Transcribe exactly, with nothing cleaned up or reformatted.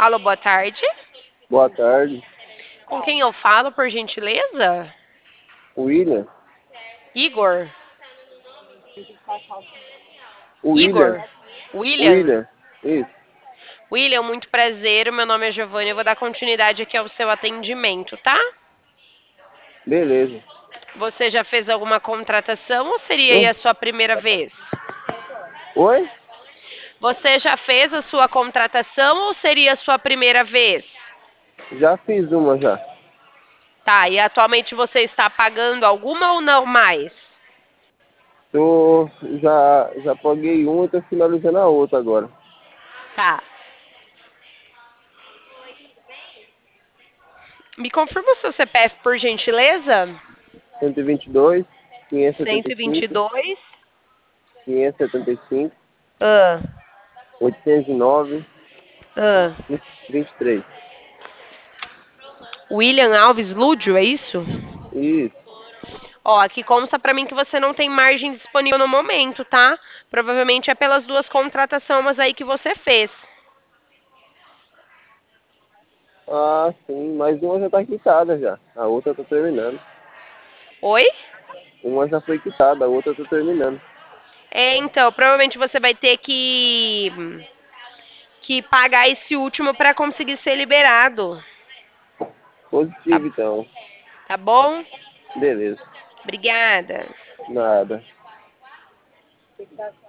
Alô, boa tarde. Boa tarde. Com quem eu falo, por gentileza? William? Igor. William? Igor. William. William? Isso. William, muito prazer. Meu nome é Giovanna. Eu vou dar continuidade aqui ao seu atendimento, tá? Beleza. Você já fez alguma contratação ou seria aí Hum? a sua primeira vez? Oi? Você já fez a sua contratação ou seria a sua primeira vez? Já fiz uma já. Tá, e atualmente você está pagando alguma ou não mais? Tô, já, já paguei uma e tô finalizando a outra agora. Tá. Me confirma o seu C P F, por gentileza? cento e vinte e dois, quinhentos e setenta cento e e vinte e cinco, dois. quinhentos e setenta e cinco, Ah, oitocentos e nove, ah. vinte e três. William Alves Lúdio, é isso? Isso. Ó, aqui consta pra mim que você não tem margem disponível no momento, tá? Provavelmente é pelas duas contratações aí que você fez. Ah, sim, mas uma já tá quitada já. A outra eu tô terminando. Oi? Uma já foi quitada, a outra eu tô terminando. É, então, provavelmente você vai ter que que pagar esse último pra conseguir ser liberado. Tá, Positivo então. tá bom? Beleza. Obrigada. Nada.